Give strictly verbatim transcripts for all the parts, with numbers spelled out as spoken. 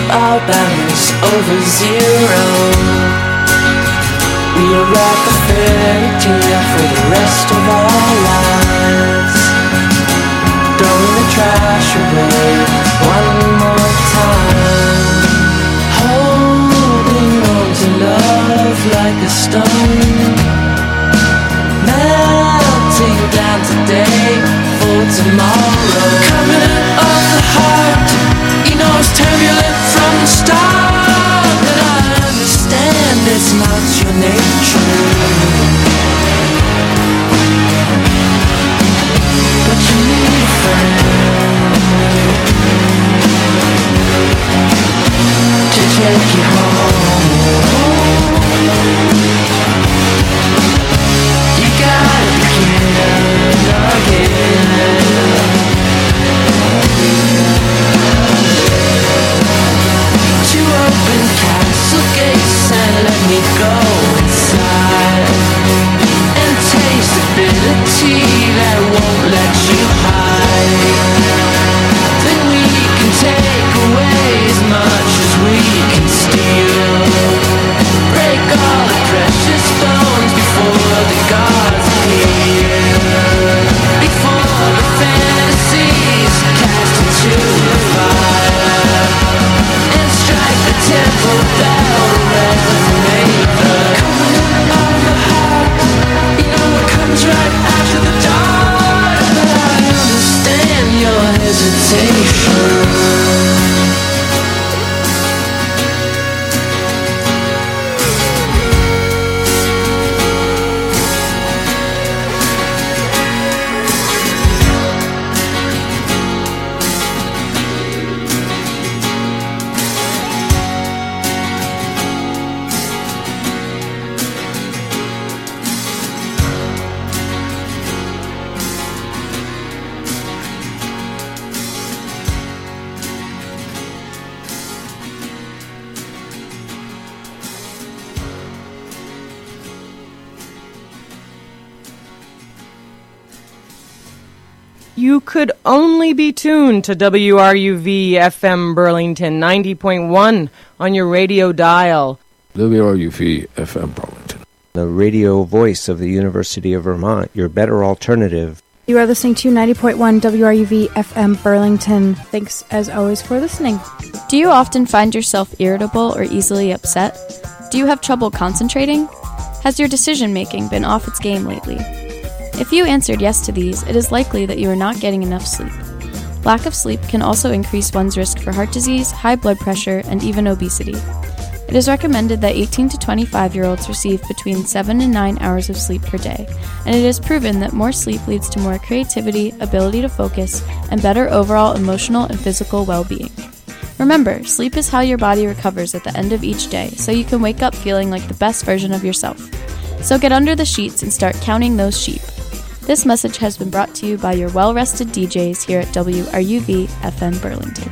our balance over zero. We are at the fairy tale for the rest of our lives. Throwing the trash away one more time. Holding on to love like a stone. Melting down today for tomorrow. Covenant of the heart, you know it's turbulent from the start. But I understand it's not your nature. But you need a friend to take you home. You gotta begin again. To open castle gates and let me go inside and taste the bitter tea that won't let you hide. Then we can take away as much as we can steal. Break all the precious bones before the gods appear. Before the fantasies cast into the fire and strike the temple bell to resonate the covenant of the heart. You know it comes right after the dark. But I understand your hesitation. You could only be tuned to W R U V F M Burlington ninety point one on your radio dial. W R U V F M Burlington, the radio voice of the University of Vermont, your better alternative. You are listening to ninety point one W R U V F M Burlington. Thanks, as always, for listening. Do you often find yourself irritable or easily upset? Do you have trouble concentrating? Has your decision-making been off its game lately? If you answered yes to these, it is likely that you are not getting enough sleep. Lack of sleep can also increase one's risk for heart disease, high blood pressure, and even obesity. It is recommended that eighteen to twenty-five-year-olds receive between seven and nine hours of sleep per day, and it is proven that more sleep leads to more creativity, ability to focus, and better overall emotional and physical well-being. Remember, sleep is how your body recovers at the end of each day, so you can wake up feeling like the best version of yourself. So get under the sheets and start counting those sheep. This message has been brought to you by your well-rested D Js here at W R U V F M Burlington.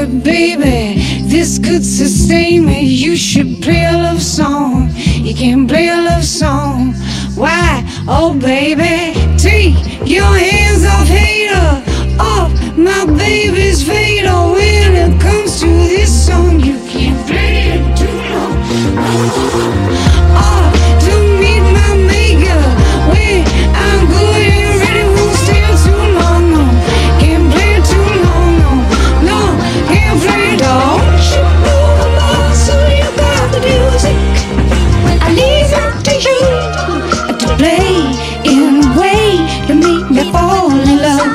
but baby, this could sustain me. You should play a love song. You can't play a love song. Why? Oh baby, take your hands off hater, off my baby's fader. When it comes to this song, you can't play it too long. Oh, to meet my maker, when I'm good and ready, won't stand too long. No, can't play it too long. No, no, can't play it all. You move along, so you got the music. I leave it to you to play in a way to make me fall in love.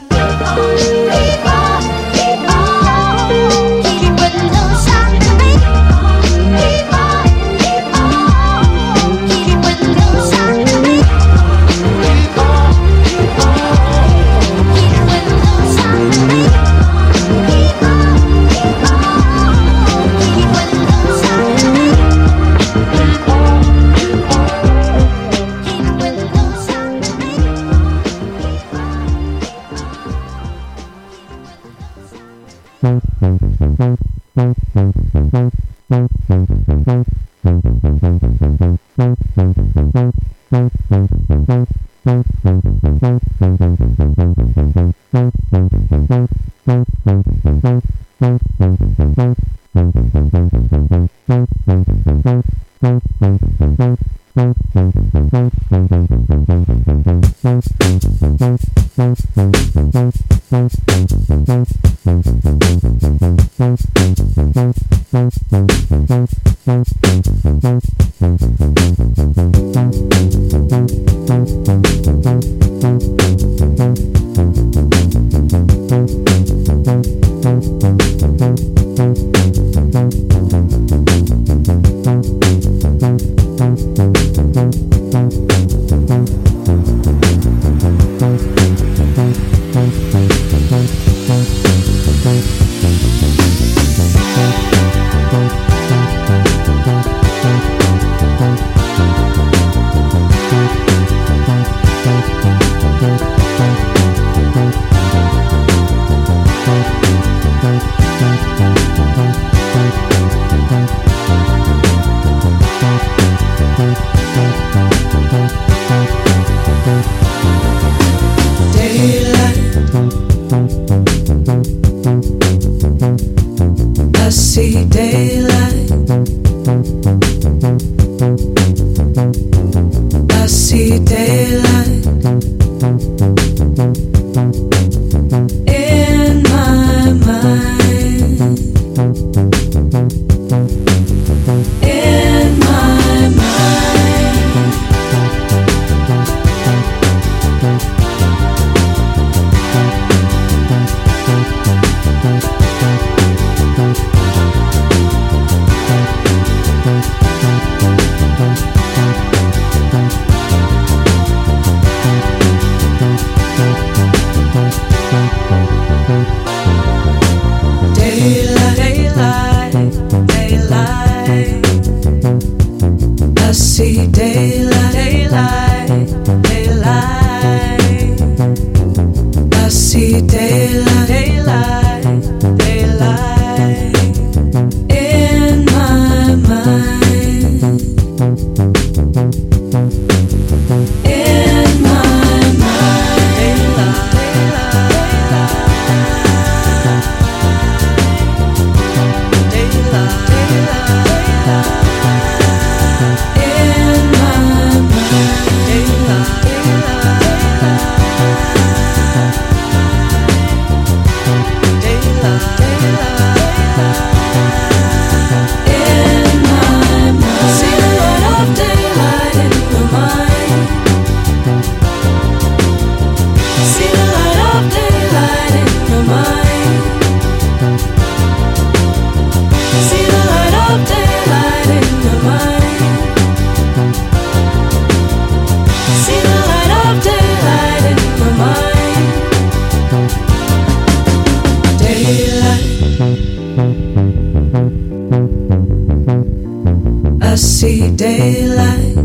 I see daylight.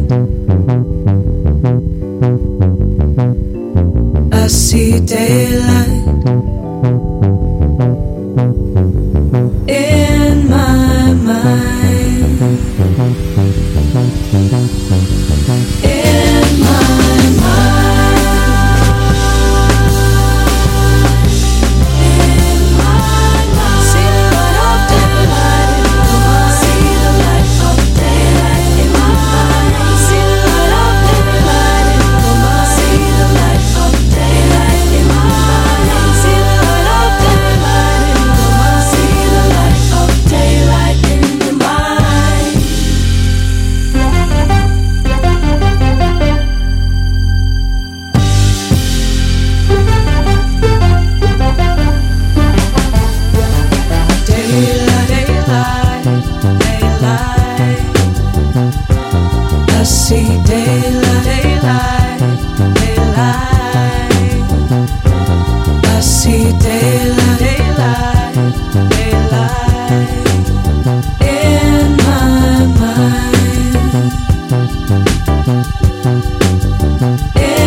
I see daylight. It